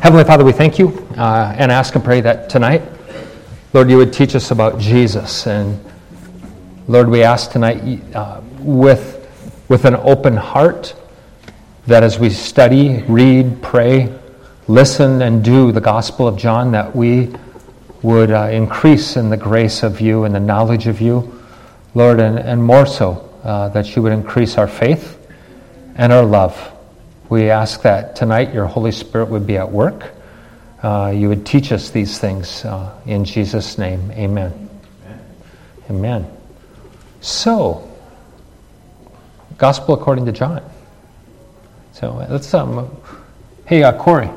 Heavenly Father, we thank you and ask and pray that tonight, Lord, you would teach us about Jesus. And Lord, we ask tonight with an open heart that as we study, read, pray, listen, and do the Gospel of John, that we would increase in the grace of you and the knowledge of you, Lord, and more so, that you would increase our faith and our love. We ask that tonight your Holy Spirit would be at work. You would teach us these things in Jesus' name. Amen. Amen. So, Gospel according to John. So let's, hey, Corey,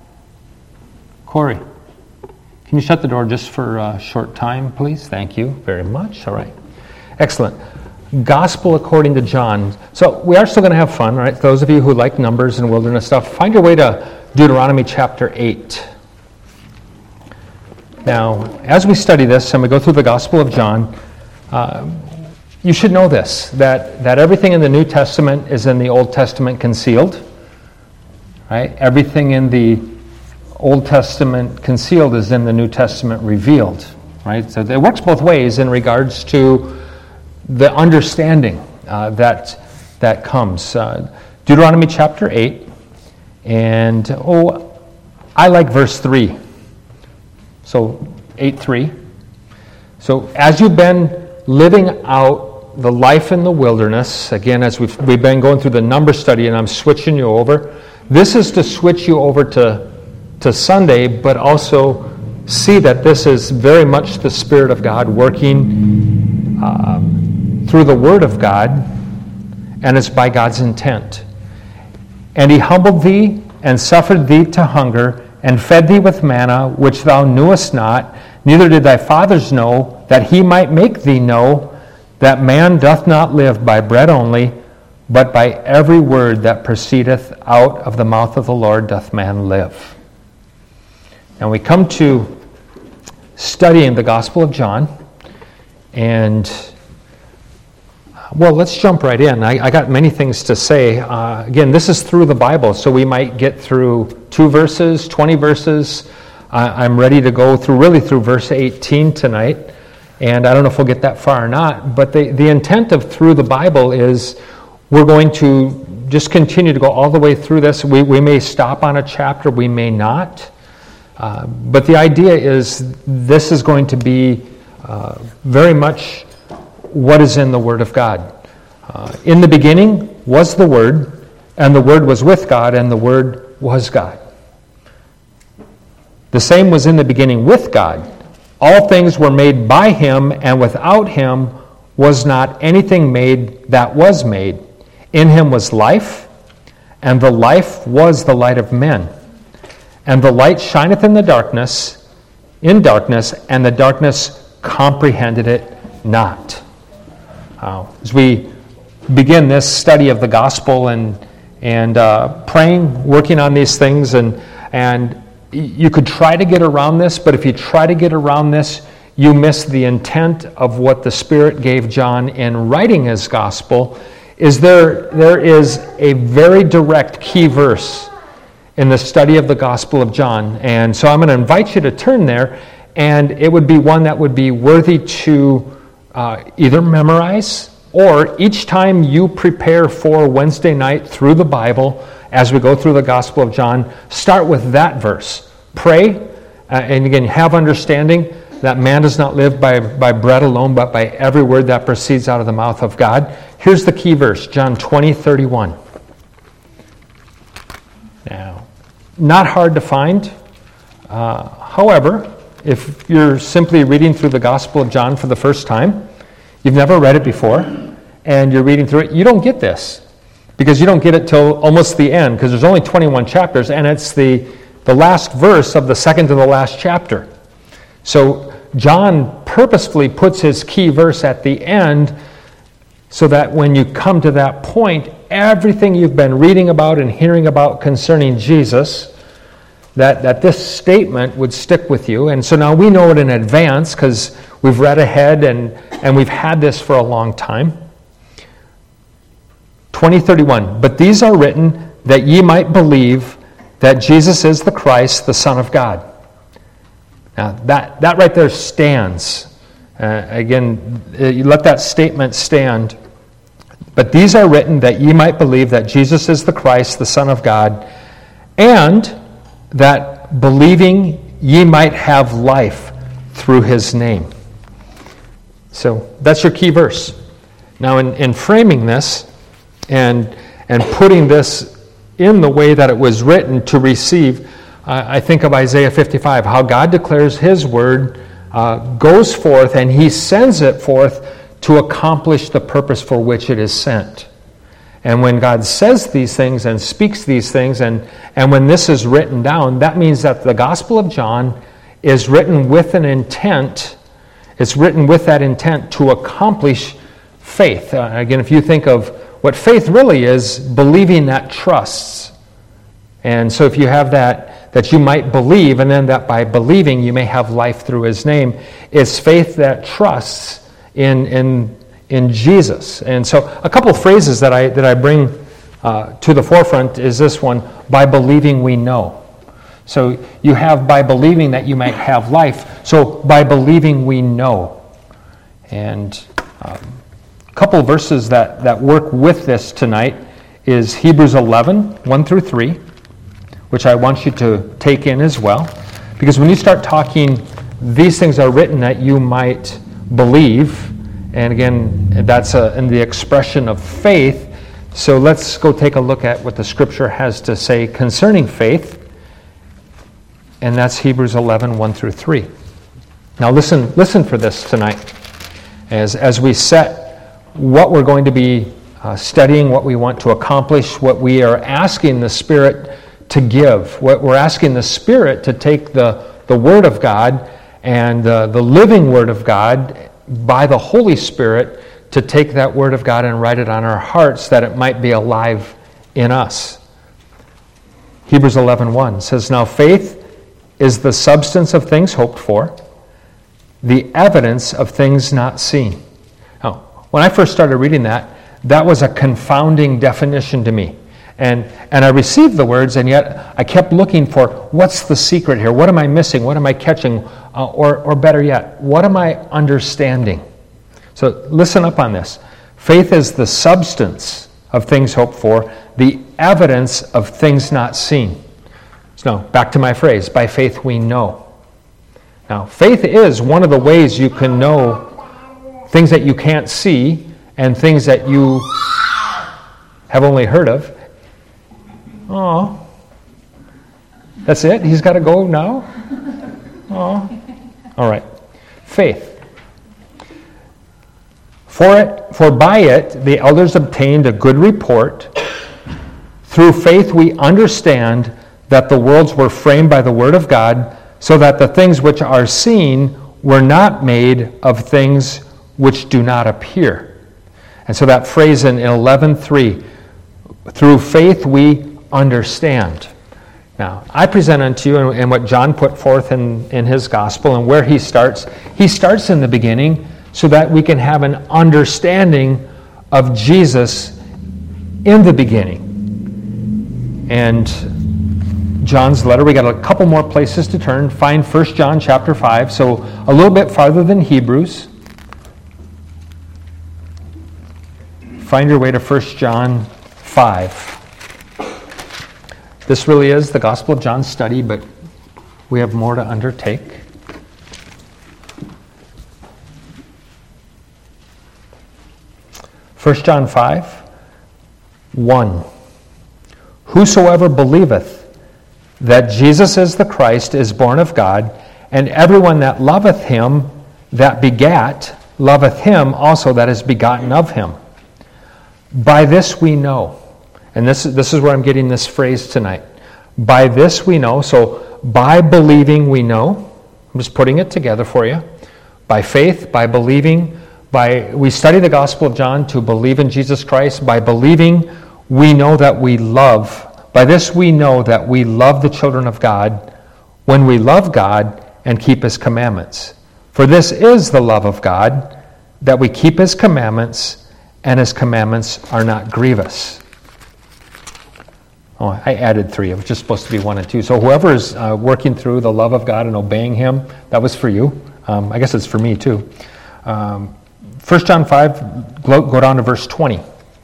can you shut the door just for a short time, please? Thank you very much. All right. Excellent. Gospel according to John. So we are still going to have fun, right? Those of you who like numbers and wilderness stuff, find your way to Deuteronomy chapter 8. Now, as we study this and we go through the Gospel of John, you should know this, that everything in the New Testament is in the Old Testament concealed, right? Everything in the Old Testament concealed is in the New Testament revealed, right? So it works both ways in regards to the understanding that comes. Deuteronomy chapter 8, and I like verse 3. So 8:3. So as you've been living out the life in the wilderness, again, as we've been going through the number study, and I'm switching you over, this is to switch you over to Sunday, but also see that this is very much the Spirit of God working through the Word of God, and it's by God's intent. And he humbled thee, and suffered thee to hunger, and fed thee with manna, which thou knewest not, neither did thy fathers know, that he might make thee know that man doth not live by bread only, but by every word that proceedeth out of the mouth of the Lord doth man live. And we come to studying the Gospel of John, and well, let's jump right in. I got many things to say. Again, this is through the Bible, so we might get through 2 verses, 20 verses. I'm ready to go through verse 18 tonight, and I don't know if we'll get that far or not, but the intent of through the Bible is we're going to just continue to go all the way through this. We may stop on a chapter, we may not, but the idea is this is going to be very much what is in the Word of God. In the beginning was the Word, and the Word was with God, and the Word was God. The same was in the beginning with God. All things were made by him, and without him was not anything made that was made. In him was life, and the life was the light of men. And the light shineth in darkness, and the darkness comprehended it not. As we begin this study of the gospel and praying, working on these things, and you could try to get around this, but if you try to get around this, you miss the intent of what the Spirit gave John in writing his gospel. There is a very direct key verse in the study of the Gospel of John, and so I'm going to invite you to turn there, and it would be one that would be worthy to either memorize, or each time you prepare for Wednesday night through the Bible, as we go through the Gospel of John, start with that verse. Pray, and again, have understanding that man does not live by bread alone, but by every word that proceeds out of the mouth of God. Here's the key verse, John 20:31. Now, not hard to find. However, if you're simply reading through the Gospel of John for the first time, you've never read it before, and you're reading through it, you don't get this, because you don't get it till almost the end, because there's only 21 chapters, and it's the last verse of the second to the last chapter. So John purposefully puts his key verse at the end so that when you come to that point, everything you've been reading about and hearing about concerning Jesus, that this statement would stick with you. And so now we know it in advance because we've read ahead and we've had this for a long time. 20:31, but these are written that ye might believe that Jesus is the Christ, the Son of God. Now, that right there stands. Again, you let that statement stand. But these are written that ye might believe that Jesus is the Christ, the Son of God, and that believing ye might have life through his name. So that's your key verse. Now, in framing this and putting this in the way that it was written to receive, I think of Isaiah 55, how God declares his word goes forth and he sends it forth to accomplish the purpose for which it is sent. And when God says these things and speaks these things, and when this is written down, that means that the Gospel of John is written with an intent. It's written with that intent to accomplish faith. Again, if you think of what faith really is, believing that trusts. And so if you have that you might believe, and then that by believing you may have life through his name, it's faith that trusts in Jesus. And so a couple of phrases that I bring to the forefront is this one: by believing we know. So you have by believing that you might have life. So by believing we know. And a couple of verses that work with this tonight is Hebrews 11, 1 through 3, which I want you to take in as well. Because when you start talking, these things are written that you might believe. And again, that's in the expression of faith. So let's go take a look at what the Scripture has to say concerning faith. And that's Hebrews 11, 1 through 3. Now listen for this tonight. As we set what we're going to be studying, what we want to accomplish, what we are asking the Spirit to give, what we're asking the Spirit to take the Word of God and the living Word of God by the Holy Spirit to take that Word of God and write it on our hearts that it might be alive in us. Hebrews 11:1 says, now faith is the substance of things hoped for, the evidence of things not seen. Now, when I first started reading that was a confounding definition to me. And I received the words, and yet I kept looking for, what's the secret here? What am I missing? What am I catching? Or better yet, what am I understanding? So listen up on this. Faith is the substance of things hoped for, the evidence of things not seen. So back to my phrase, by faith we know. Now, faith is one of the ways you can know things that you can't see and things that you have only heard of. Oh, that's it? He's got to go now? Oh, all right. Faith. For by it the elders obtained a good report. Through faith we understand that the worlds were framed by the word of God, so that the things which are seen were not made of things which do not appear. And so that phrase in 11:3, through faith we understand. Now, I present unto you, and what John put forth in his gospel, and where he starts in the beginning so that we can have an understanding of Jesus in the beginning. And John's letter, we got a couple more places to turn. Find 1 John chapter 5, so a little bit farther than Hebrews. Find your way to 1 John 5. This really is the Gospel of John study, but we have more to undertake. First John 5, 1. Whosoever believeth that Jesus is the Christ is born of God, and everyone that loveth him that begat loveth him also that is begotten of him. By this we know. And this is where I'm getting this phrase tonight. By this we know. So by believing we know. I'm just putting it together for you. By faith, by believing, we study the Gospel of John to believe in Jesus Christ. By believing, we know that we love. By this we know that we love the children of God when we love God and keep his commandments. For this is the love of God, that we keep his commandments, and his commandments are not grievous. Oh, I added 3. It was just supposed to be 1 and 2. So whoever is working through the love of God and obeying Him, that was for you. I guess it's for me too. 1 John 5, go down to verse 20.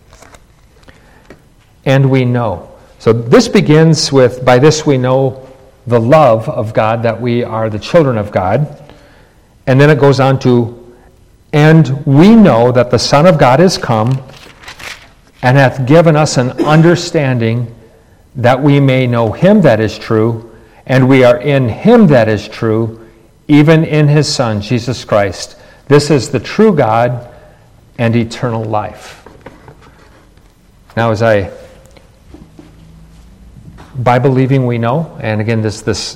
And we know. So this begins with, by this we know the love of God, that we are the children of God. And then it goes on to, and we know that the Son of God is come and hath given us an understanding that we may know Him that is true, and we are in Him that is true, even in His Son, Jesus Christ. This is the true God and eternal life. Now, by believing we know, and again, this is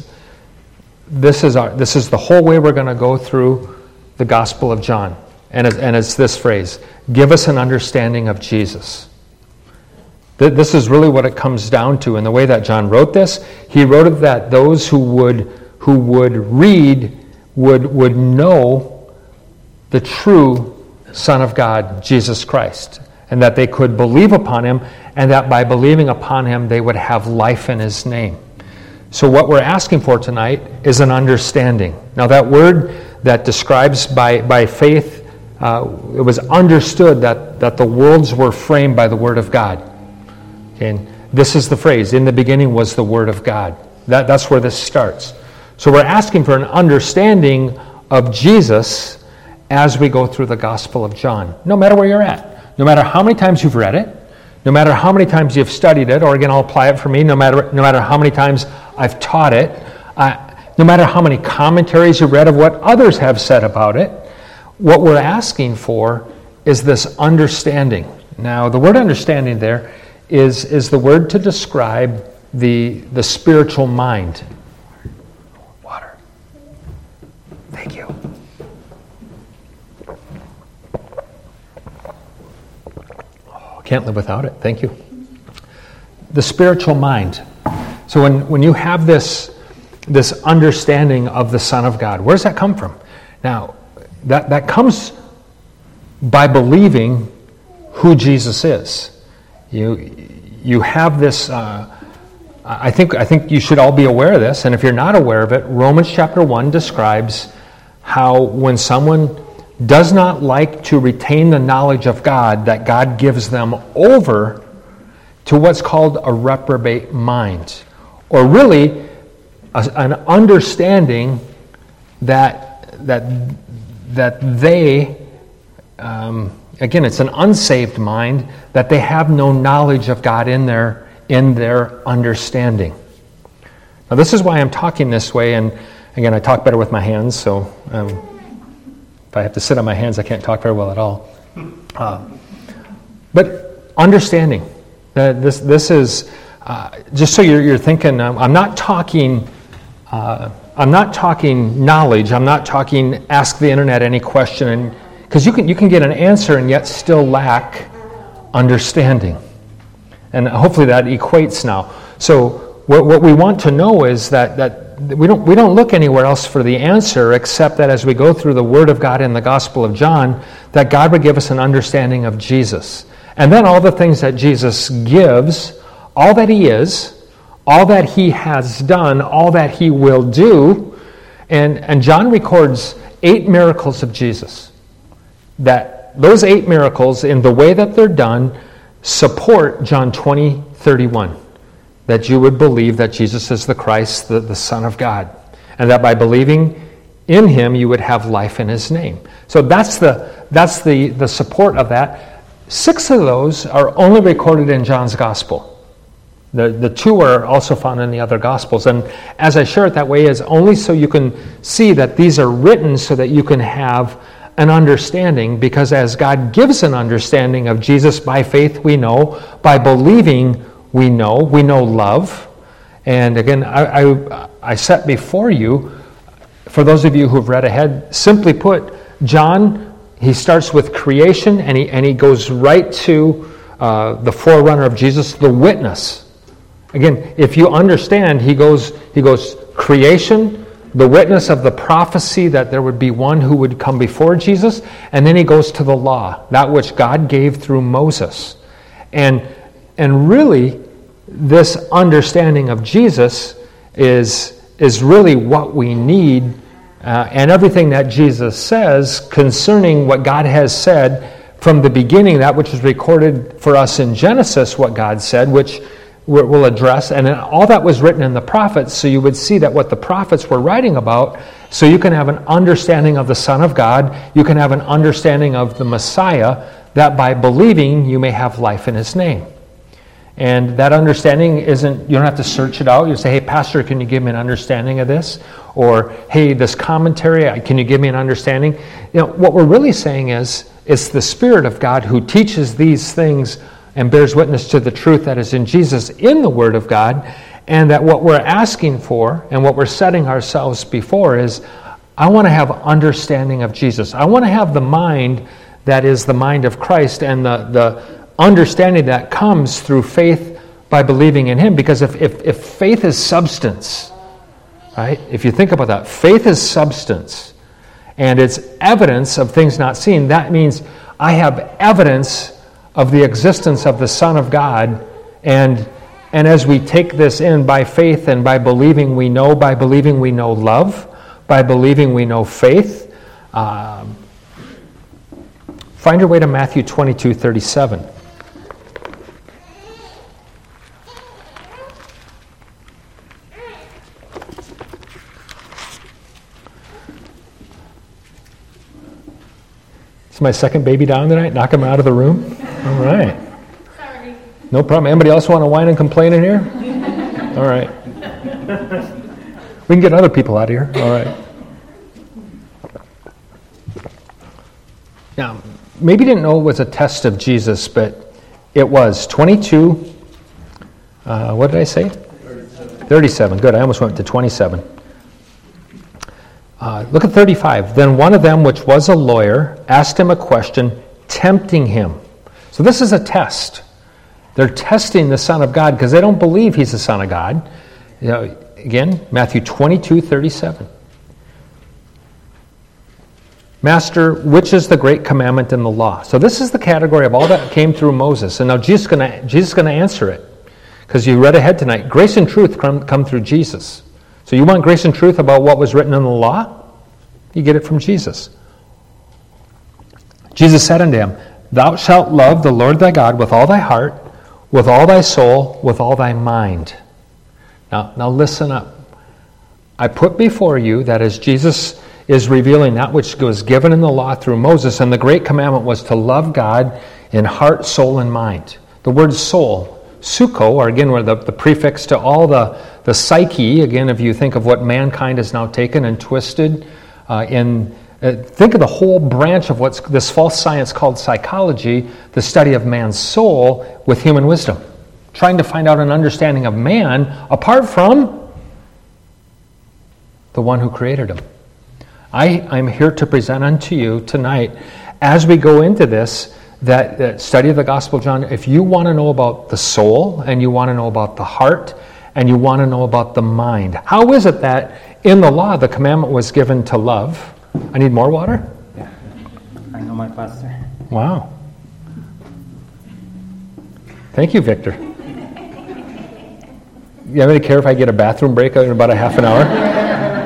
the whole way we're going to go through the Gospel of John, and it's this phrase: give us an understanding of Jesus. This is really what it comes down to. And the way that John wrote this, he wrote it that those who would read would know the true Son of God, Jesus Christ, and that they could believe upon Him, and that by believing upon Him they would have life in His name. So what we're asking for tonight is an understanding. Now that word that describes by faith, it was understood that the worlds were framed by the Word of God. And this is the phrase, in the beginning was the Word of God. That's where this starts. So we're asking for an understanding of Jesus as we go through the Gospel of John, no matter where you're at. No matter how many times you've read it, no matter how many times you've studied it, or again, I'll apply it for me, no matter how many times I've taught it, no matter how many commentaries you've read of what others have said about it, what we're asking for is this understanding. Now, the word understanding there is the word to describe the spiritual mind. Water. Thank you. Oh, can't live without it. Thank you. The spiritual mind. So when you have this understanding of the Son of God, where does that come from? Now, that comes by believing who Jesus is. You have this, I think you should all be aware of this, and if you're not aware of it, Romans chapter 1 describes how when someone does not like to retain the knowledge of God, that God gives them over to what's called a reprobate mind, or really an understanding that they, again, it's an unsaved mind, that they have no knowledge of God in their understanding. Now, this is why I'm talking this way, and again, I talk better with my hands, so if I have to sit on my hands, I can't talk very well at all. But understanding that this is just so you're thinking. I'm not talking knowledge. I'm not talking ask the internet any question, because you can get an answer and yet still lack understanding. And hopefully that equates now. So what we want to know is that we don't look anywhere else for the answer, except that as we go through the Word of God in the Gospel of John, that God would give us an understanding of Jesus. And then all the things that Jesus gives, all that He is, all that He has done, all that He will do. And John records 8 miracles of Jesus. That those 8 miracles, in the way that they're done, support John 20:31. That you would believe that Jesus is the Christ, the Son of God. And that by believing in Him, you would have life in His name. So that's the support of that. 6 of those are only recorded in John's Gospel. The 2 are also found in the other Gospels. And as I share it that way is only so you can see that these are written so that you can have an understanding, because as God gives an understanding of Jesus by faith, we know, by believing, we know love. And again, I set before you, for those of you who've read ahead, simply put, John, he starts with creation, and he goes right to the forerunner of Jesus, the witness. Again, if you understand, he goes creation, the witness of the prophecy that there would be one who would come before Jesus, and then he goes to the law, that which God gave through Moses. And really, this understanding of Jesus is really what we need, and everything that Jesus says concerning what God has said from the beginning, that which is recorded for us in Genesis, what God said, which we'll address, and all that was written in the prophets, so you would see that what the prophets were writing about, so you can have an understanding of the Son of God, you can have an understanding of the Messiah, that by believing you may have life in His name. And that understanding isn't, you don't have to search it out. You say, hey, Pastor, can you give me an understanding of this? Or, hey, this commentary, can you give me an understanding? You know, what we're really saying is, it's the Spirit of God who teaches these things and bears witness to the truth that is in Jesus in the Word of God, and that what we're asking for and what we're setting ourselves before is, I want to have understanding of Jesus. I want to have the mind that is the mind of Christ, and the understanding that comes through faith by believing in Him. Because if faith is substance, right? If you think about that, faith is substance, and it's evidence of things not seen. That means I have evidence of the existence of the Son of God, and as we take this in by faith and by believing we know love, by believing we know faith. Find your way to Matthew 22:37. Is my second baby down tonight? Knock him out of the room? All right. Sorry. No problem. Anybody else want to whine and complain in here? All right. We can get other people out of here. All right. Now, maybe you didn't know it was a test of Jesus, but it was. 22, what did I say? 37. Good. I almost went to 27. Look at 35. Then one of them, which was a lawyer, asked him a question, tempting him. So this is a test. They're testing the Son of God because they don't believe He's the Son of God. You know, again, Matthew 22:37. Master, which is the great commandment in the law? So this is the category of all that came through Moses. And now Jesus is going to answer it. Because you read ahead tonight, grace and truth come through Jesus. So you want grace and truth about what was written in the law? You get it from Jesus. Jesus said unto him, Thou shalt love the Lord thy God with all thy heart, with all thy soul, with all thy mind. Now listen up. I put before you that as Jesus is revealing that which was given in the law through Moses, and the great commandment was to love God in heart, soul, and mind. The word soul, suko, or again, where the prefix to all the psyche, again, if you think of what mankind has now taken and twisted think of the whole branch of what's this false science called psychology, the study of man's soul with human wisdom, trying to find out an understanding of man apart from the one who created him. I'm here to present unto you tonight, as we go into this, that study of the Gospel of John. If you want to know about the soul, and you want to know about the heart, and you want to know about the mind, how is it that in the law the commandment was given to love? I need more water? Yeah, I know my pastor. Wow. Thank you, Victor. You have any care if I get a bathroom break in about a half an hour?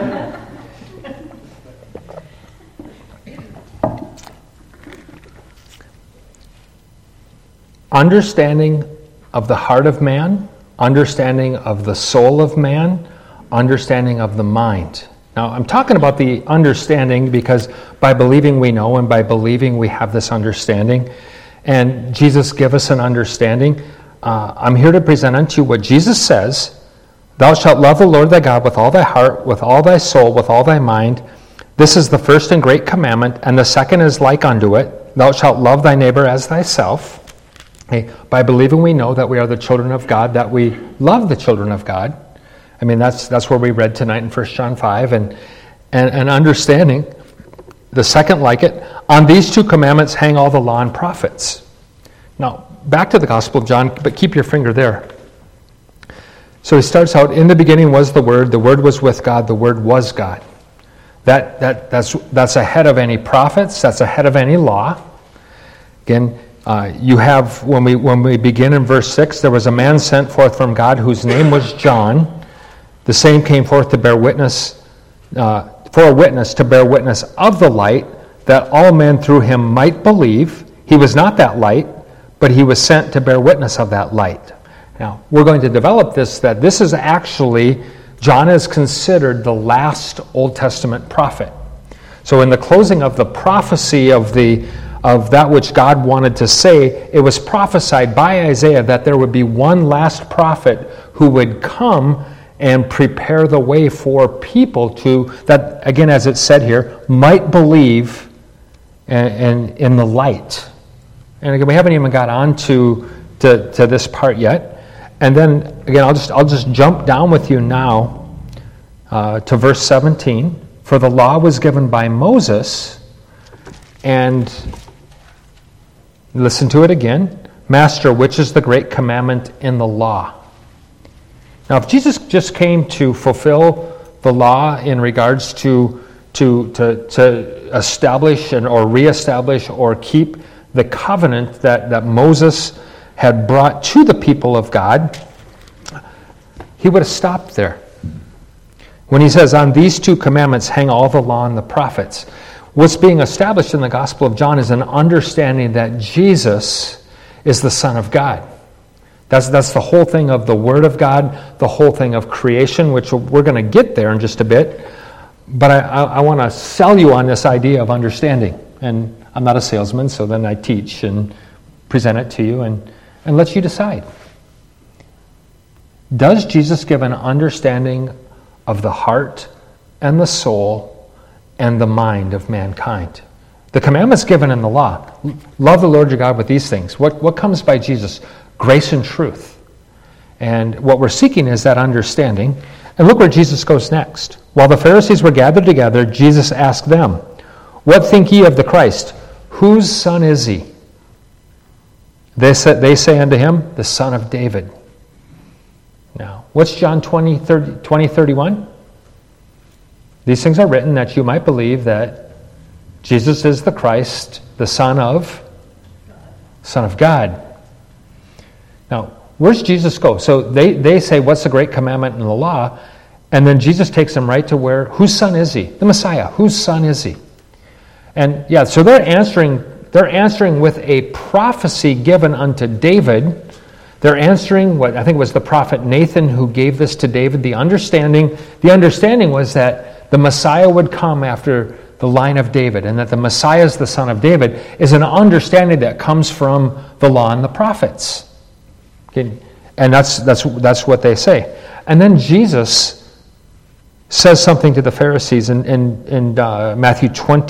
Understanding of the heart of man, understanding of the soul of man, understanding of the mind. Now, I'm talking about the understanding because by believing we know, and by believing we have this understanding, and Jesus give us an understanding. I'm here to present unto you what Jesus says. Thou shalt love the Lord thy God with all thy heart, with all thy soul, with all thy mind. This is the first and great commandment, and the second is like unto it. Thou shalt love thy neighbor as thyself. Okay. By believing we know that we are the children of God, that we love the children of God. I mean, that's where we read tonight in 1 John 5, and understanding the second like it. On these two commandments hang all the law and prophets. Now, back to the Gospel of John, but keep your finger there. So he starts out, in the beginning was the Word was with God, the Word was God. That's ahead of any prophets, that's ahead of any law. Again, You have, when we begin in verse 6, there was a man sent forth from God whose name was John. The same came forth to bear witness, for a witness, to bear witness of the light, that all men through him might believe. He was not that light, but he was sent to bear witness of that light. Now, we're going to develop this, that this is actually, John is considered the last Old Testament prophet. So in the closing of the prophecy of that which God wanted to say, it was prophesied by Isaiah that there would be one last prophet who would come and prepare the way for people that, again, as it said here, might believe in the light. And again, we haven't even got on to this part yet. And then, again, I'll just jump down with you now to verse 17. For the law was given by Moses, and listen to it again. Master, which is the great commandment in the law? Now, if Jesus just came to fulfill the law in regards to establish or reestablish or keep the covenant that Moses had brought to the people of God, he would have stopped there. When he says, on these two commandments hang all the law and the prophets, what's being established in the Gospel of John is an understanding that Jesus is the Son of God. That's the whole thing of the Word of God, the whole thing of creation, which we're going to get there in just a bit. But I want to sell you on this idea of understanding. And I'm not a salesman, so then I teach and present it to you and let you decide. Does Jesus give an understanding of the heart and the soul and the mind of mankind? The commandments given in the law, love the Lord your God with these things. What comes by Jesus? Grace and truth. And what we're seeking is that understanding. And look where Jesus goes next. While the Pharisees were gathered together, Jesus asked them, what think ye of the Christ? Whose son is he? They say unto him, the son of David. Now, what's John 20:31? These things are written that you might believe that Jesus is the Christ, the Son of God. Now, where's Jesus go? So they say, what's the great commandment in the law? And then Jesus takes them right to where, whose son is he? The Messiah. Whose son is he? And yeah, so they're answering with a prophecy given unto David. They're answering what I think was the prophet Nathan who gave this to David. The understanding was that the Messiah would come after the line of David, and that the Messiah is the son of David, is an understanding that comes from the law and the prophets. Okay? And that's what they say. And then Jesus says something to the Pharisees in Matthew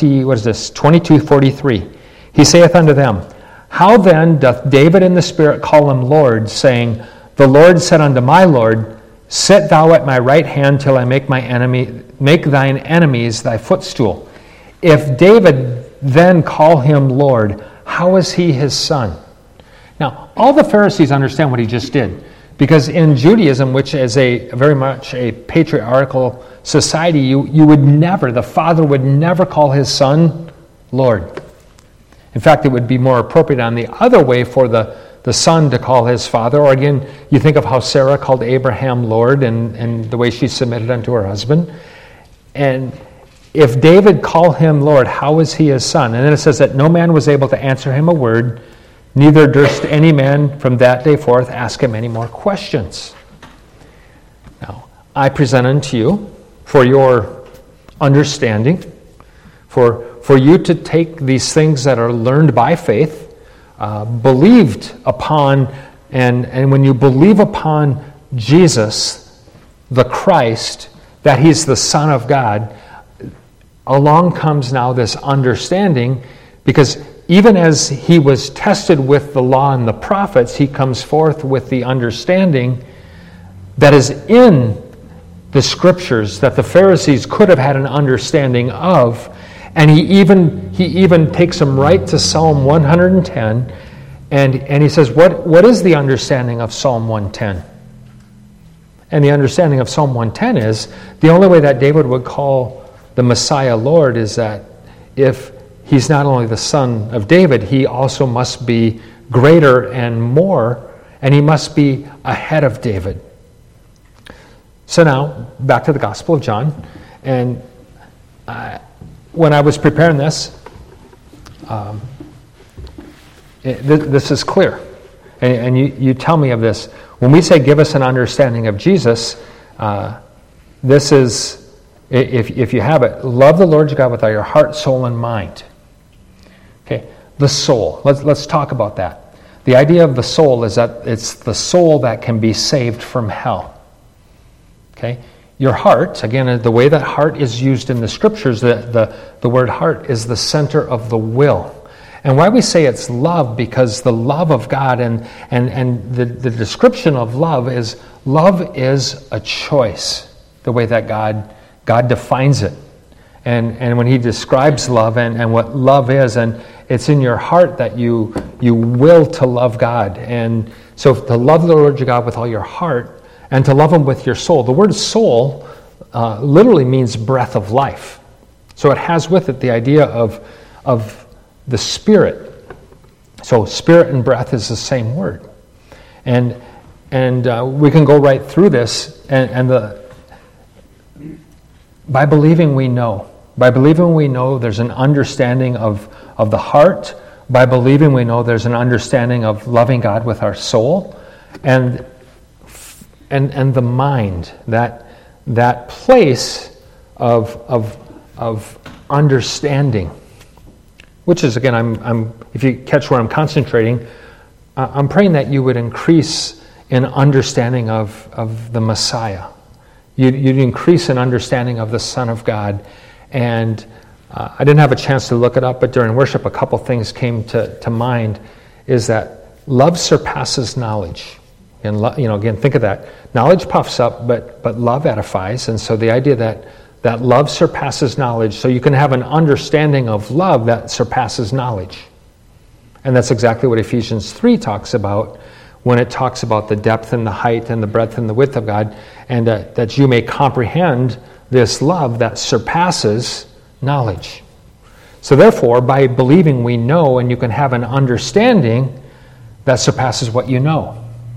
22:43. He saith unto them, how then doth David in the Spirit call him Lord, saying, the Lord said unto my Lord, sit thou at my right hand till I make thine enemies thy footstool. If David then call him Lord, how is he his son? Now, all the Pharisees understand what he just did. Because in Judaism, which is very much a patriarchal society, you would never, the father would never call his son Lord. In fact, it would be more appropriate on the other way for the son to call his father. Or again, you think of how Sarah called Abraham Lord and the way she submitted unto her husband. And if David called him Lord, how is he his son? And then it says that no man was able to answer him a word, neither durst any man from that day forth ask him any more questions. Now, I present unto you for your understanding, for you to take these things that are learned by faith, believed upon, and when you believe upon Jesus, the Christ, that he's the Son of God, along comes now this understanding, because even as he was tested with the law and the prophets, he comes forth with the understanding that is in the Scriptures that the Pharisees could have had an understanding of. And he even takes them right to Psalm 110, and he says, what is the understanding of Psalm 110? And the understanding of Psalm 110 is the only way that David would call the Messiah Lord is that if he's not only the son of David, he also must be greater and more, and he must be ahead of David. So now, back to the Gospel of John. And when I was preparing this, this is clear. And you tell me of this. When we say give us an understanding of Jesus, this is, if you have it, love the Lord your God with all your heart, soul, and mind. Okay, the soul. Let's talk about that. The idea of the soul is that it's the soul that can be saved from hell. Okay, your heart, again, the way that heart is used in the Scriptures, the word heart is the center of the will. And why we say it's love, because the love of God and the description of love is a choice, the way that God defines it. And when he describes love and what love is, and it's in your heart that you will to love God. And so to love the Lord your God with all your heart and to love him with your soul. The word soul literally means breath of life. So it has with it the idea of the spirit. So spirit and breath is the same word. And we can go right through this, by believing we know. By believing we know there's an understanding of the heart. By believing we know there's an understanding of loving God with our soul. And the mind, that place of understanding. Which is, again, I'm if you catch where I'm concentrating, I'm praying that you would increase in understanding of the Messiah. You'd increase in understanding of the Son of God. And I didn't have a chance to look it up, but during worship, a couple things came to mind. Is that love surpasses knowledge. And again, think of that. Knowledge puffs up, but love edifies. And so the idea that love surpasses knowledge, so you can have an understanding of love that surpasses knowledge. And that's exactly what Ephesians 3 talks about when it talks about the depth and the height and the breadth and the width of God, and that you may comprehend this love that surpasses knowledge. So therefore, by believing we know, and you can have an understanding that surpasses what you know.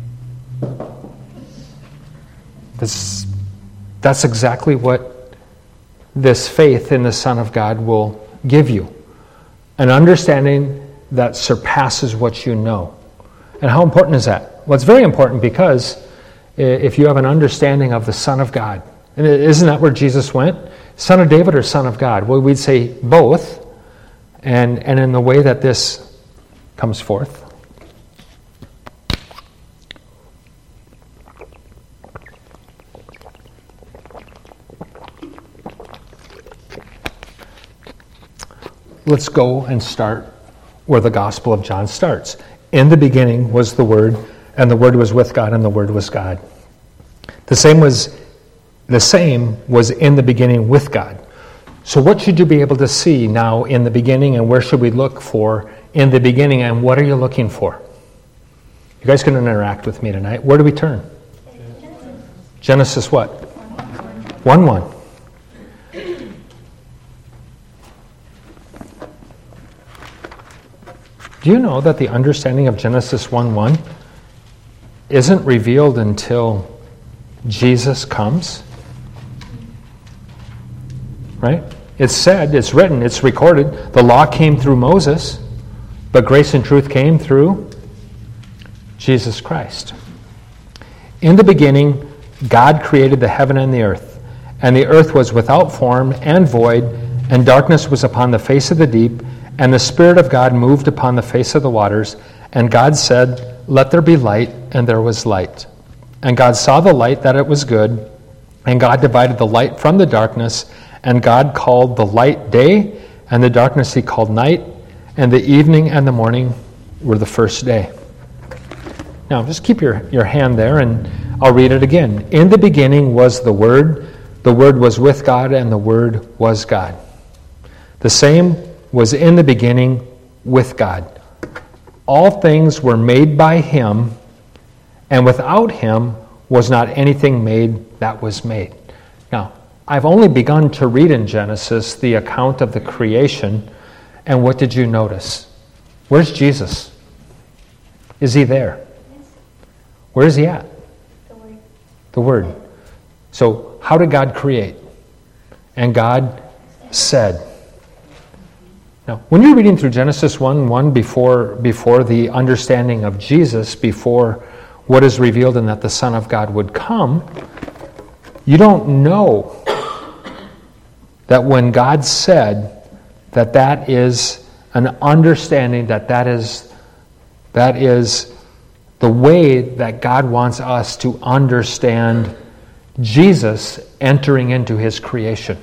That's exactly what this faith in the Son of God will give you. An understanding that surpasses what you know. And how important is that? Well, it's very important, because if you have an understanding of the Son of God, and isn't that where Jesus went? Son of David or Son of God? Well, we'd say both. And in the way that this comes forth. Let's go and start where the Gospel of John starts. In the beginning was the Word, and the Word was with God, and the Word was God. The same was in the beginning with God. So what should you be able to see now in the beginning, and where should we look for in the beginning, and what are you looking for? You guys can interact with me tonight. Where do we turn? Genesis what? 1:1. Do you know that the understanding of Genesis 1:1 isn't revealed until Jesus comes? Right? It's said, it's written, it's recorded. The law came through Moses, but grace and truth came through Jesus Christ. In the beginning, God created the heaven and the earth was without form and void, and darkness was upon the face of the deep, and the Spirit of God moved upon the face of the waters. And God said, "Let there be light," and there was light. And God saw the light, that it was good. And God divided the light from the darkness. And God called the light day, and the darkness he called night. And the evening and the morning were the first day. Now, just keep your hand there, and I'll read it again. In the beginning was the Word was with God, and the Word was God. The same was in the beginning with God. All things were made by him, and without him was not anything made that was made. Now, I've only begun to read in Genesis the account of the creation, And what did you notice? Where's Jesus? Is he there? Where is he at? The Word. The Word. So how did God create? And God said. Now, when you're reading through Genesis 1:1 before the understanding of Jesus, before what is revealed and that the Son of God would come, you don't know that when God said that is an understanding, that is the way that God wants us to understand Jesus entering into his creation.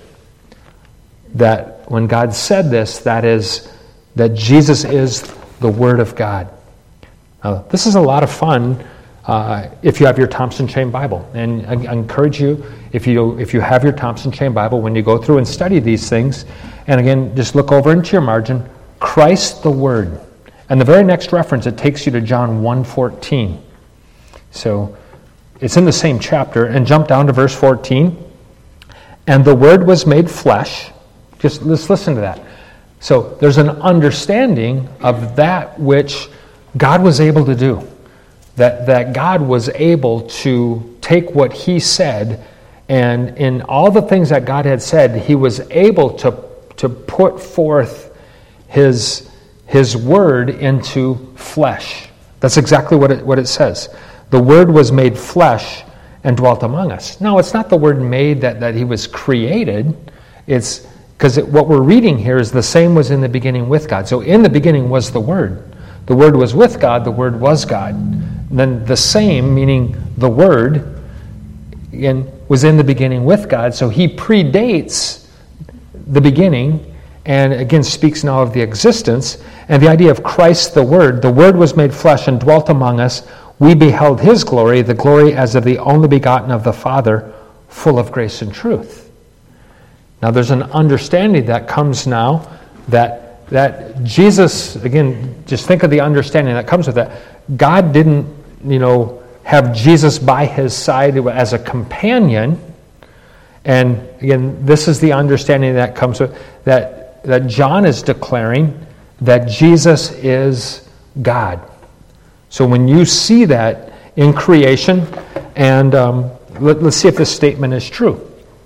That when God said this, that Jesus is the Word of God. Now, this is a lot of fun if you have your Thompson Chain Bible. And I encourage you, if you have your Thompson Chain Bible, when you go through and study these things, and again, just look over into your margin, Christ the Word. And the very next reference, it takes you to John 1:14. So it's in the same chapter, and jump down to verse 14. And the Word was made flesh. Just let's listen to that. So there's an understanding of that which God was able to do. That God was able to take what he said, and in all the things that God had said, he was able to put forth his word into flesh. That's exactly what it says. The Word was made flesh and dwelt among us. Now, it's not the word made that he was created. It's because what we're reading here is the same was in the beginning with God. So in the beginning was the Word. The Word was with God. The Word was God. And then the same, meaning the Word, again, was in the beginning with God. So he predates the beginning and again speaks now of the existence. And the idea of Christ the Word was made flesh and dwelt among us. We beheld his glory, the glory as of the only begotten of the Father, full of grace and truth. Now there's an understanding that comes now that Jesus, again, just think of the understanding that comes with that. God didn't, have Jesus by his side as a companion. And again, this is the understanding that comes with that John is declaring that Jesus is God. So when you see that in creation, and let's see if this statement is true.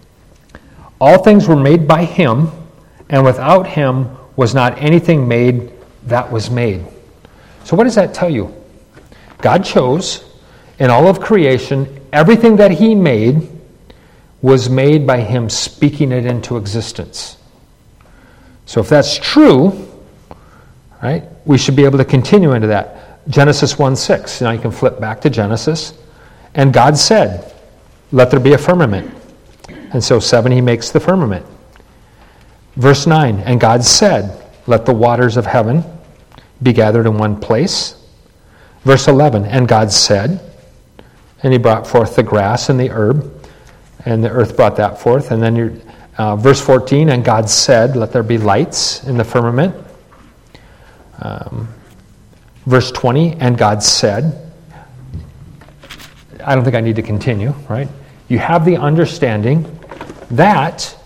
All things were made by him, and without him was not anything made that was made. So what does that tell you? God chose, in all of creation, everything that he made was made by him speaking it into existence. So if that's true, right, we should be able to continue into that. Genesis 1:6. Now you can flip back to Genesis. And God said, let there be a firmament. And so 7, he makes the firmament. Verse 9, and God said, let the waters of heaven be gathered in one place. Verse 11, and God said, and he brought forth the grass and the herb, and the earth brought that forth. And then verse 14, and God said, let there be lights in the firmament. Verse 20, and God said, I don't think I need to continue, right? You have the understanding that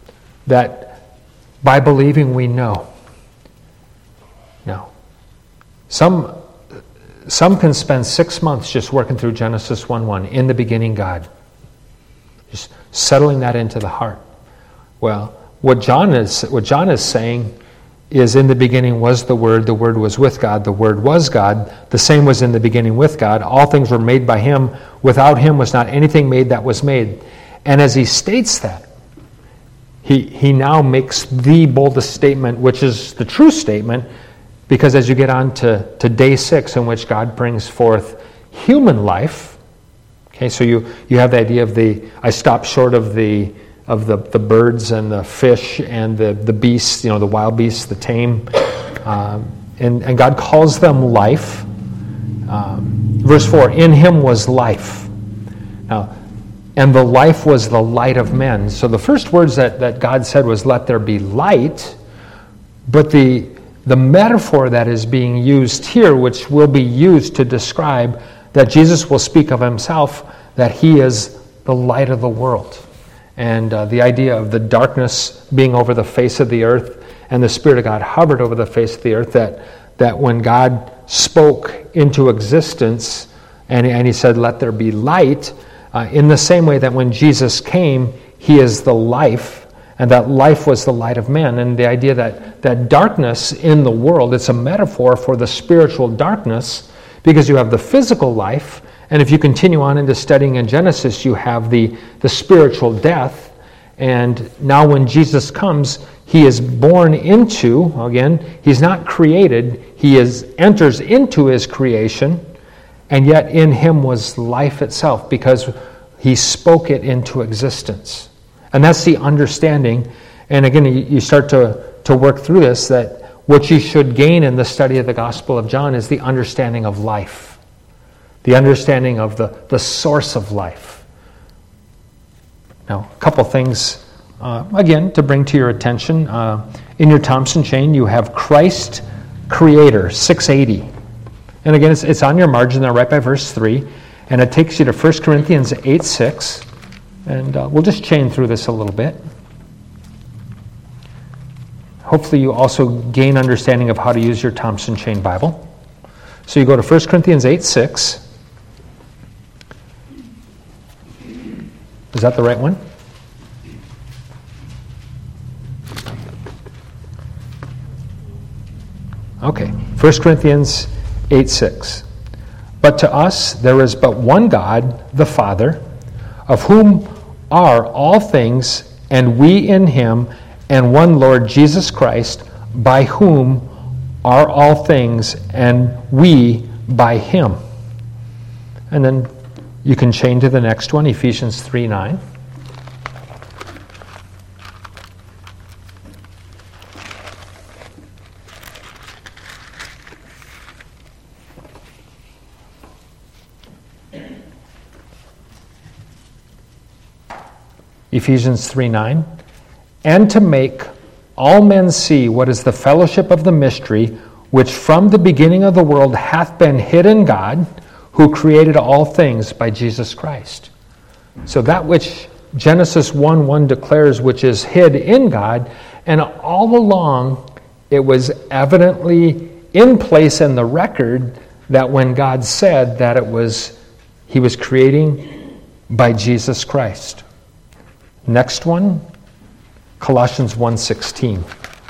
by believing we know. Now, some can spend 6 months just working through Genesis 1:1, in the beginning God. Just settling that into the heart. Well, what John is saying is in the beginning was the Word was with God, the Word was God, the same was in the beginning with God, all things were made by him, without him was not anything made that was made. And as he states that, he now makes the boldest statement, which is the true statement, because as you get on to day 6, in which God brings forth human life, okay, so you have the idea of I stop short of the birds and the fish and the beasts, the wild beasts, the tame, and God calls them life. Verse 4, in him was life. Now, and the life was the light of men. So the first words that God said was, let there be light, but the metaphor that is being used here, which will be used to describe that Jesus will speak of himself, that he is the light of the world. And the idea of the darkness being over the face of the earth, and the Spirit of God hovered over the face of the earth, that when God spoke into existence and he said, let there be light, in the same way that when Jesus came, he is the life, and that life was the light of men. And the idea that darkness in the world, it's a metaphor for the spiritual darkness, because you have the physical life, and if you continue on into studying in Genesis, you have the spiritual death. And now when Jesus comes, he is born into, again, he's not created, he enters into his creation, and yet in him was life itself, because he spoke it into existence. And that's the understanding. And again, you start to work through this, that what you should gain in the study of the Gospel of John is the understanding of life, the understanding of the source of life. Now, a couple things, again, to bring to your attention. In your Thompson chain, you have Christ Creator, 680. And again, it's on your margin there right by verse 3. And it takes you to 1 Corinthians 8:6. And we'll just chain through this a little bit. Hopefully you also gain understanding of how to use your Thompson Chain Bible. So you go to 1 Corinthians 8:6. Is that the right one? Okay, 1 Corinthians 8:6. But to us there is but one God, the Father, of whom are all things, and we in him, and one Lord Jesus Christ, by whom are all things, and we by him. And then you can chain to the next one, Ephesians 3:9. Ephesians 3:9, and to make all men see what is the fellowship of the mystery, which from the beginning of the world hath been hid in God, who created all things by Jesus Christ. So that which Genesis 1:1 declares, which is hid in God, and all along it was evidently in place in the record that when God said that he was creating by Jesus Christ. Next one, Colossians 1:16.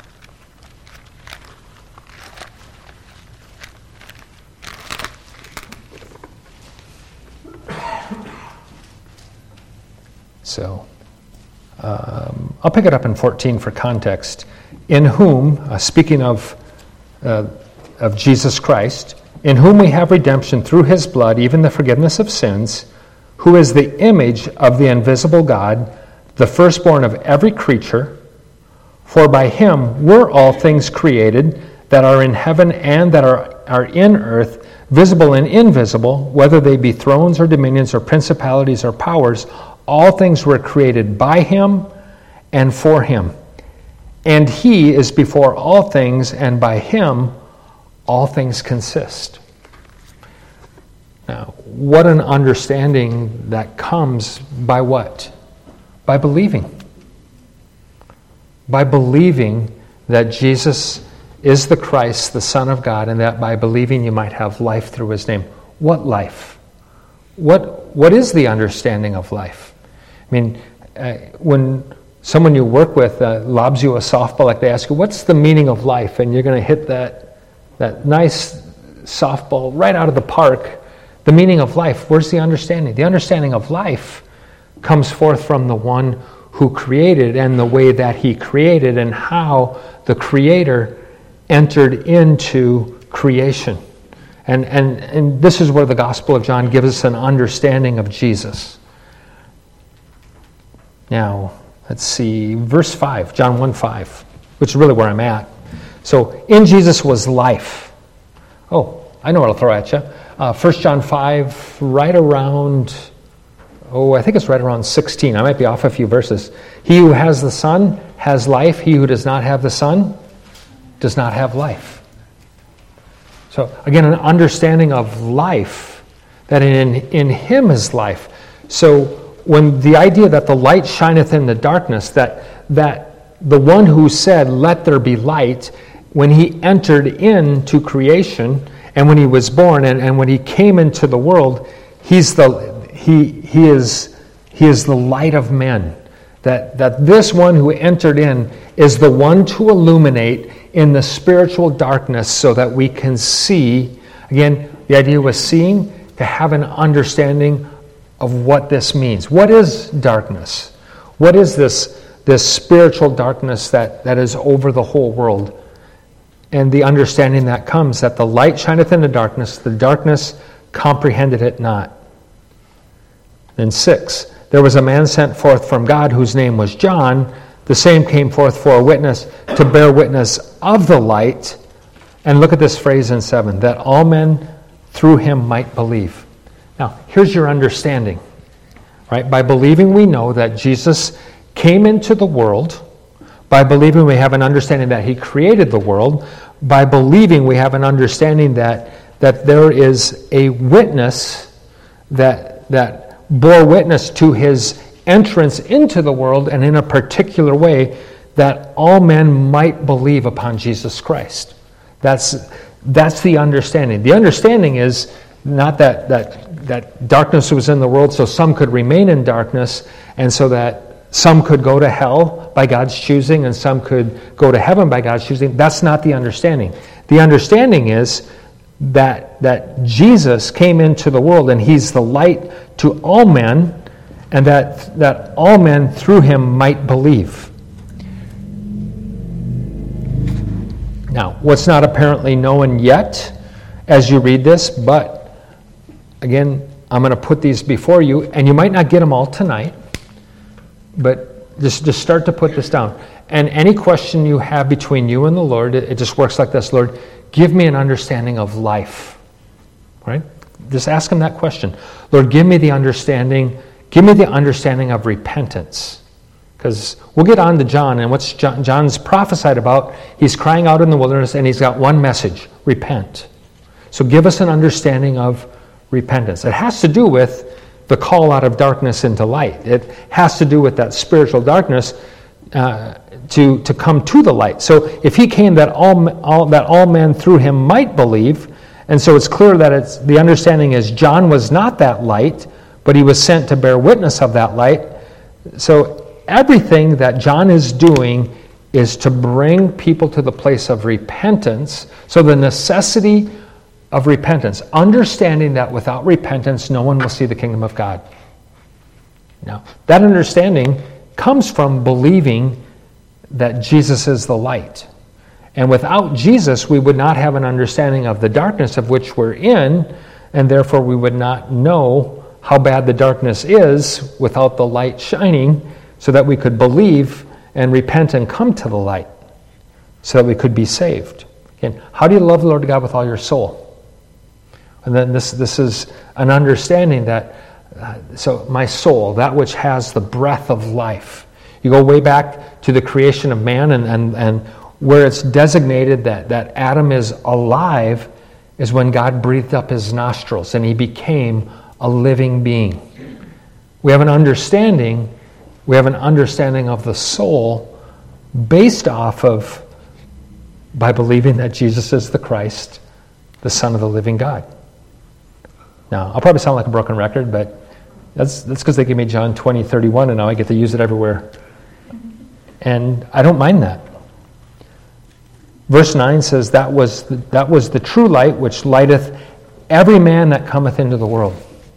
So, I'll pick it up in 14 for context. In whom, speaking of Jesus Christ, in whom we have redemption through his blood, even the forgiveness of sins, who is the image of the invisible God, the firstborn of every creature. For by him were all things created, that are in heaven and that are in earth, visible and invisible, whether they be thrones or dominions or principalities or powers. All things were created by him and for him. And he is before all things, and by him all things consist. Now, what an understanding that comes by what? By believing. By believing that Jesus is the Christ, the Son of God, and that by believing you might have life through his name. What life? What is the understanding of life? I mean, when someone you work with lobs you a softball, like they ask you, what's the meaning of life? And you're going to hit that nice softball right out of the park. The meaning of life, where's the understanding? The understanding of life comes forth from the one who created, and the way that he created, and how the Creator entered into creation. And this is where the Gospel of John gives us an understanding of Jesus. Now, let's see, verse 5, John 1:5, which is really where I'm at. So, in Jesus was life. Oh, I know what I'll throw at you. 1 John 5, right around, I think it's right around 16. I might be off a few verses. He who has the Son has life. He who does not have the Son does not have life. So, again, an understanding of life, that in him is life. So, when the idea that the light shineth in the darkness, that the one who said, "Let there be light," when he entered into creation and when he was born and when he came into the world, he is the light of men. That this one who entered in is the one to illuminate in the spiritual darkness so that we can see. Again, the idea was seeing, to have an understanding of what this means. What is darkness? What is this spiritual darkness that is over the whole world? And the understanding that comes, that the light shineth in the darkness comprehended it not. Then 6, there was a man sent forth from God whose name was John. The same came forth for a witness, to bear witness of the light. And look at this phrase in 7, that all men through him might believe. Now, here's your understanding. Right? By believing, we know that Jesus came into the world. By believing, we have an understanding that he created the world. By believing, we have an understanding that there is a witness that bore witness to his entrance into the world, and in a particular way, that all men might believe upon Jesus Christ. That's the understanding. The understanding is not that darkness was in the world so some could remain in darkness, and so that some could go to hell by God's choosing and some could go to heaven by God's choosing. That's not the understanding. The understanding is that Jesus came into the world and he's the light to all men, and that all men through him might believe. Now, what's not apparently known yet as you read this, but again, I'm going to put these before you, and you might not get them all tonight, but just start to put this down. And any question you have between you and the Lord, it just works like this. Lord, give me an understanding of life. Right? Just ask him that question. Lord, give me the understanding of repentance. Because we'll get on to John, and what's John's prophesied about. He's crying out in the wilderness, and he's got one message: repent. So give us an understanding of repentance. It has to do with the call out of darkness into light. It has to do with that spiritual darkness to come to the light. So if he came that all men through him might believe, and so it's clear that the understanding is John was not that light, but he was sent to bear witness of that light. So everything that John is doing is to bring people to the place of repentance. So the necessity of repentance, understanding that without repentance, no one will see the kingdom of God. Now, that understanding comes from believing that Jesus is the light. And without Jesus, we would not have an understanding of the darkness of which we're in, and therefore we would not know how bad the darkness is without the light shining, so that we could believe and repent and come to the light, so that we could be saved. Again, how do you love the Lord God with all your soul? And then this is an understanding that, so my soul, that which has the breath of life. You go way back to the creation of man, and where it's designated that Adam is alive is when God breathed up his nostrils and he became a living being. We have an understanding of the soul based off of, by believing that Jesus is the Christ, the Son of the living God. Now, I'll probably sound like a broken record, but that's because they gave me John 20:31, and now I get to use it everywhere. And I don't mind that. Verse 9 says, that was the true light which lighteth every man that cometh into the world.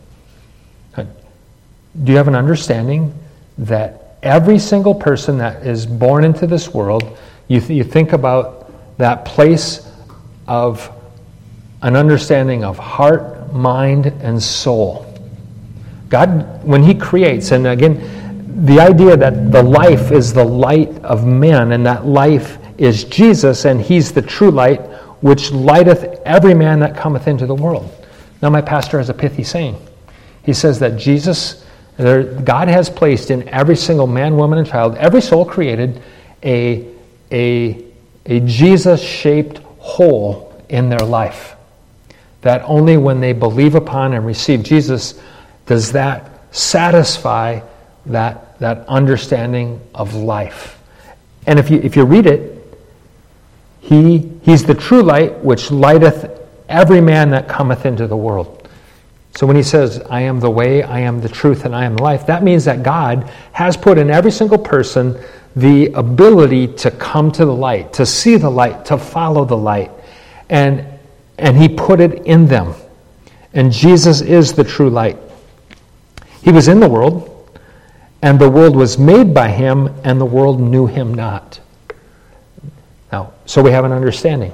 Do you have an understanding that every single person that is born into this world, you think about that place of an understanding of heart, mind, and soul. God, when he creates, and again, the idea that the life is the light of men, and that life is Jesus, and he's the true light, which lighteth every man that cometh into the world. Now my pastor has a pithy saying. He says that God has placed in every single man, woman, and child, every soul created, a Jesus-shaped hole in their life. That only when they believe upon and receive Jesus does that satisfy that understanding of life. And if you read it, he's the true light which lighteth every man that cometh into the world. So when he says, I am the way, I am the truth, and I am the life, that means that God has put in every single person the ability to come to the light, to see the light, to follow the light. And he put it in them. And Jesus is the true light. He was in the world, and the world was made by him, and the world knew him not. Now, so we have an understanding.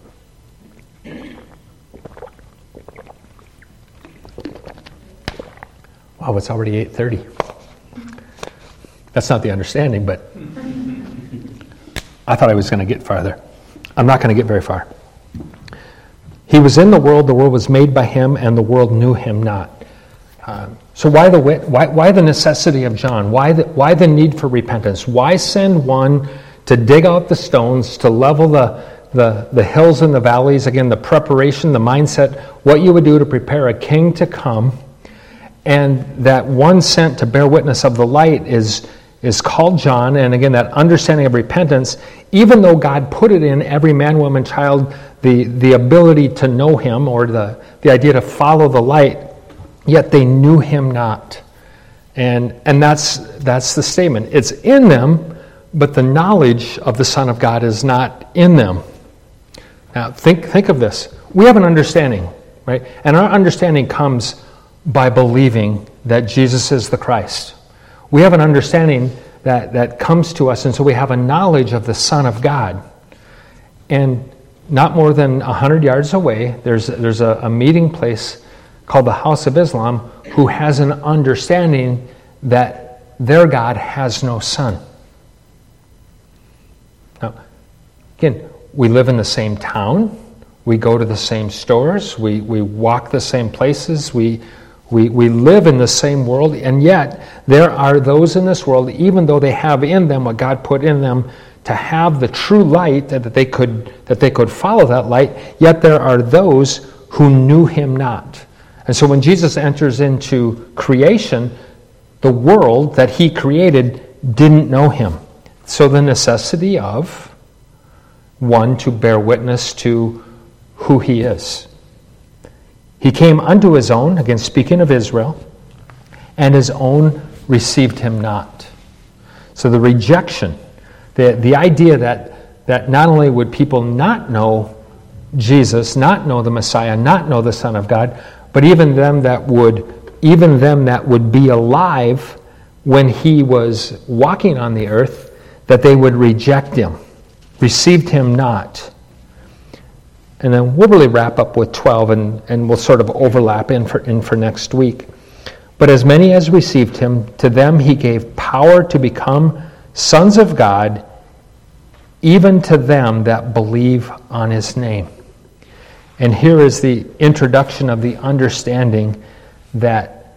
Wow, it's already 8:30. That's not the understanding, but I thought I was going to get farther. I'm not going to get very far. He was in the world was made by him, and the world knew him not. So why the necessity of John? Why the need for repentance? Why send one to dig out the stones, to level the hills and the valleys? Again, the preparation, the mindset, what you would do to prepare a king to come. And that one sent to bear witness of the light is called John. And again, that understanding of repentance, even though God put it in every man, woman, child, the ability to know him, or the idea to follow the light, yet they knew him not. And that's the statement. It's in them, but the knowledge of the Son of God is not in them. Now, think of this. We have an understanding, right? And our understanding comes by believing that Jesus is the Christ. We have an understanding that comes to us, and so we have a knowledge of the Son of God. And not more than 100 yards away, there's a meeting place called the House of Islam, who has an understanding that their God has no son. Now, again, we live in the same town, we go to the same stores, we walk the same places, we live in the same world, and yet there are those in this world, even though they have in them what God put in them to have the true light, that they could follow that light, yet there are those who knew him not. And so when Jesus enters into creation, the world that he created didn't know him. So the necessity of one to bear witness to who he is. He came unto his own, again speaking of Israel, and his own received him not. So the rejection, the idea that not only would people not know Jesus, not know the Messiah, not know the Son of God, but even them that would be alive when he was walking on the earth, that they would reject him, received him not. And then we'll really wrap up with 12, and we'll sort of overlap in for next week. But as many as received him, to them he gave power to become sons of God, even to them that believe on his name. And here is the introduction of the understanding that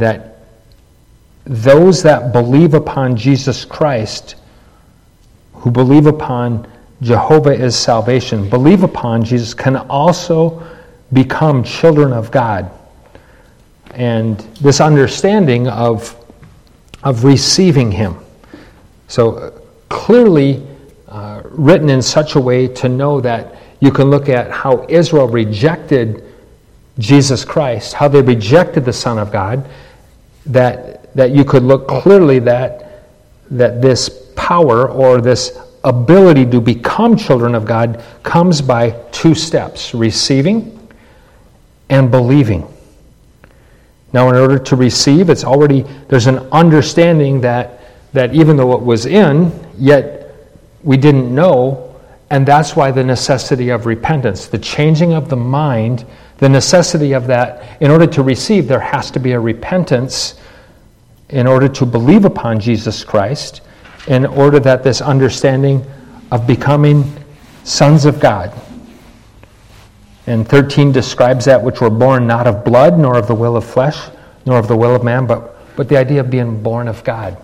those that believe upon Jesus Christ, who believe upon Jehovah is salvation, believe upon Jesus, can also become children of God. And this understanding of receiving him. So clearly written in such a way to know that you can look at how Israel rejected Jesus Christ, how they rejected the Son of God, that you could look clearly that this power or this ability to become children of God comes by two steps: receiving and believing. Now, in order to receive, there's an understanding that even though it was in, yet we didn't know, and that's why the necessity of repentance, the changing of the mind, the necessity of that. In order to receive, there has to be a repentance in order to believe upon Jesus Christ, in order that this understanding of becoming sons of God. And 13 describes that which were born not of blood, nor of the will of flesh, nor of the will of man, but the idea of being born of God.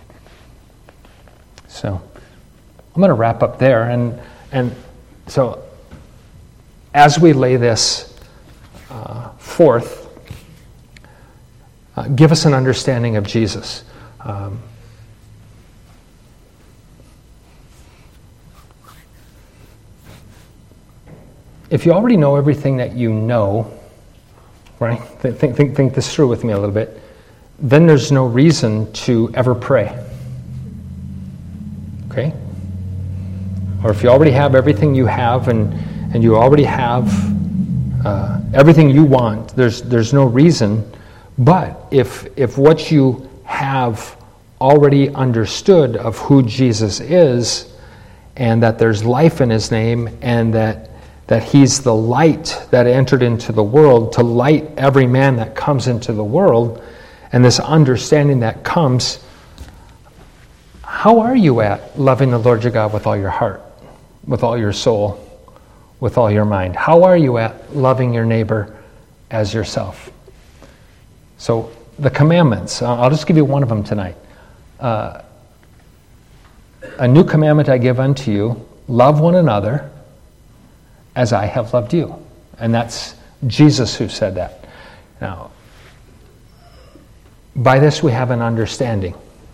So I'm going to wrap up there. And so as we lay this forth, give us an understanding of Jesus. if you already know everything that you know, right? Think this through with me a little bit. Then there's no reason to ever pray. Okay? Or if you already have everything you have and you already have everything you want, there's no reason. But if what you have already understood of who Jesus is, and that there's life in his name, and that he's the light that entered into the world to light every man that comes into the world, and this understanding that comes, how are you at loving the Lord your God with all your heart, with all your soul, with all your mind? How are you at loving your neighbor as yourself? So the commandments, I'll just give you one of them tonight. A new commandment I give unto you, love one another as I have loved you. And that's Jesus who said that. Now, by this we have an understanding.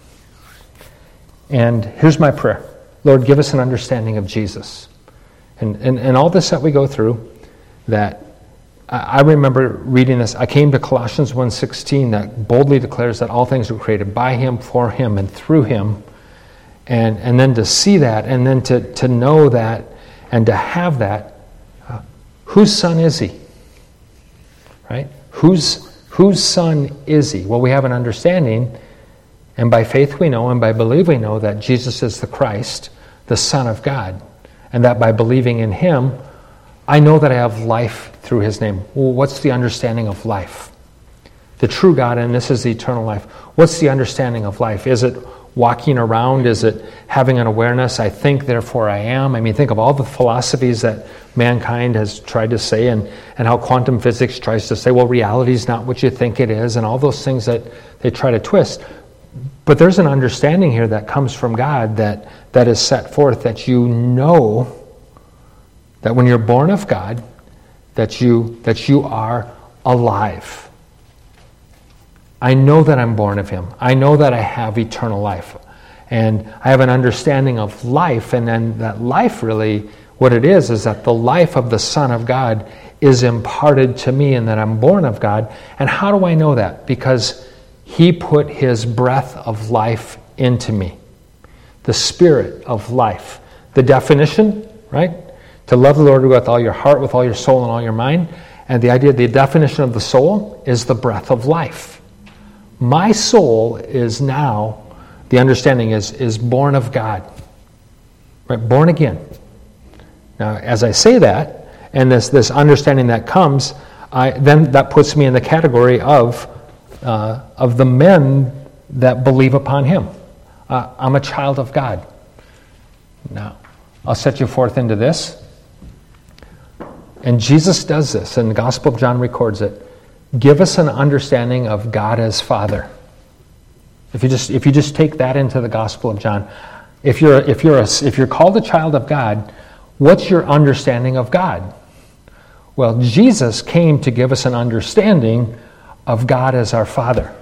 And here's my prayer. Lord, give us an understanding of Jesus. And all this that we go through, that I remember reading this. I came to Colossians 1:16 that boldly declares that all things were created by him, for him, and through him. And then to see that, and then to know that, and to have that, whose son is he? Right? Whose son is he? Well, we have an understanding, and by faith we know, and by belief we know that Jesus is the Christ, the Son of God, and that by believing in him, I know that I have life through his name. Well, what's the understanding of life? The true God, and this is the eternal life. What's the understanding of life? Is it walking around? Is it having an awareness? I think, therefore I am. I mean, think of all the philosophies that mankind has tried to say, and how quantum physics tries to say, well, reality is not what you think it is, and all those things that they try to twist. But there's an understanding here that comes from God that is set forth, that you know that when you're born of God, that you are alive. I know that I'm born of him. I know that I have eternal life. And I have an understanding of life, and then that life really, what it is that the life of the Son of God is imparted to me, and that I'm born of God. And how do I know that? Because he put his breath of life into me. The spirit of life. The definition, right? To love the Lord with all your heart, with all your soul, and all your mind. And the definition of the soul is the breath of life. My soul is now, the understanding is born of God. Right? Born again. Now, as I say that, and this understanding that comes, then that puts me in the category of the men that believe upon him. I'm a child of God. Now, I'll set you forth into this. And Jesus does this, and the Gospel of John records it. Give us an understanding of God as Father. If you just take that into the Gospel of John, if you're called a child of God, what's your understanding of God? Well, Jesus came to give us an understanding of God as our Father.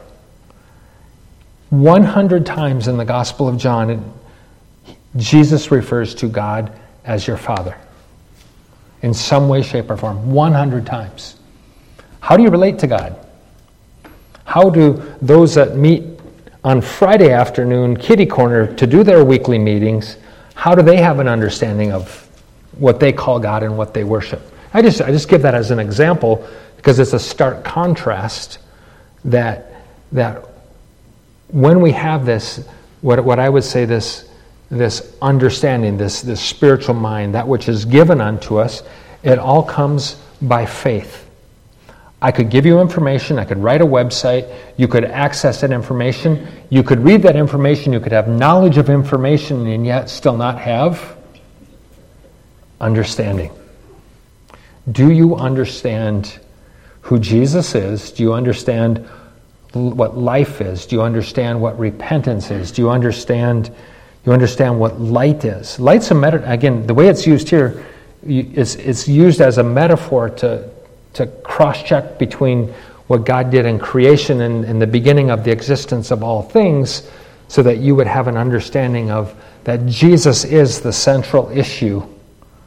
100 times in the Gospel of John, Jesus refers to God as your Father. In some way, shape, or form. 100 times. How do you relate to God? How do those that meet on Friday afternoon, kitty corner, to do their weekly meetings, how do they have an understanding of what they call God and what they worship? I just give that as an example because it's a stark contrast that when we have this, what I would say this understanding, this spiritual mind, that which is given unto us, it all comes by faith. I could give you information, I could write a website, you could access that information, you could read that information, you could have knowledge of information and yet still not have understanding. Do you understand who Jesus is? Do you understand what life is? Do you understand what repentance is? Do you understand what light is? Light's again, the way it's used here, it's used as a metaphor to cross-check between what God did in creation and the beginning of the existence of all things, so that you would have an understanding of that Jesus is the central issue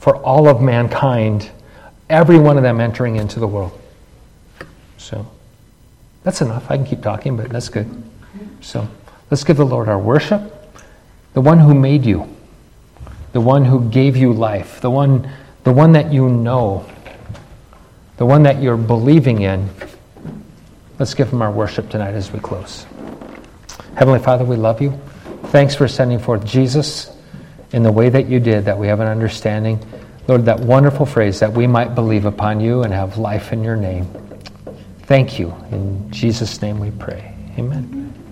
for all of mankind, every one of them entering into the world. So that's enough. I can keep talking, but that's good. So let's give the Lord our worship, the one who made you, the one who gave you life, the one that you know, the one that you're believing in. Let's give him our worship tonight as we close. Heavenly Father, we love you. Thanks for sending forth Jesus in the way that you did, that we have an understanding. Lord, that wonderful phrase, that we might believe upon you and have life in your name. Thank you. In Jesus' name we pray. Amen.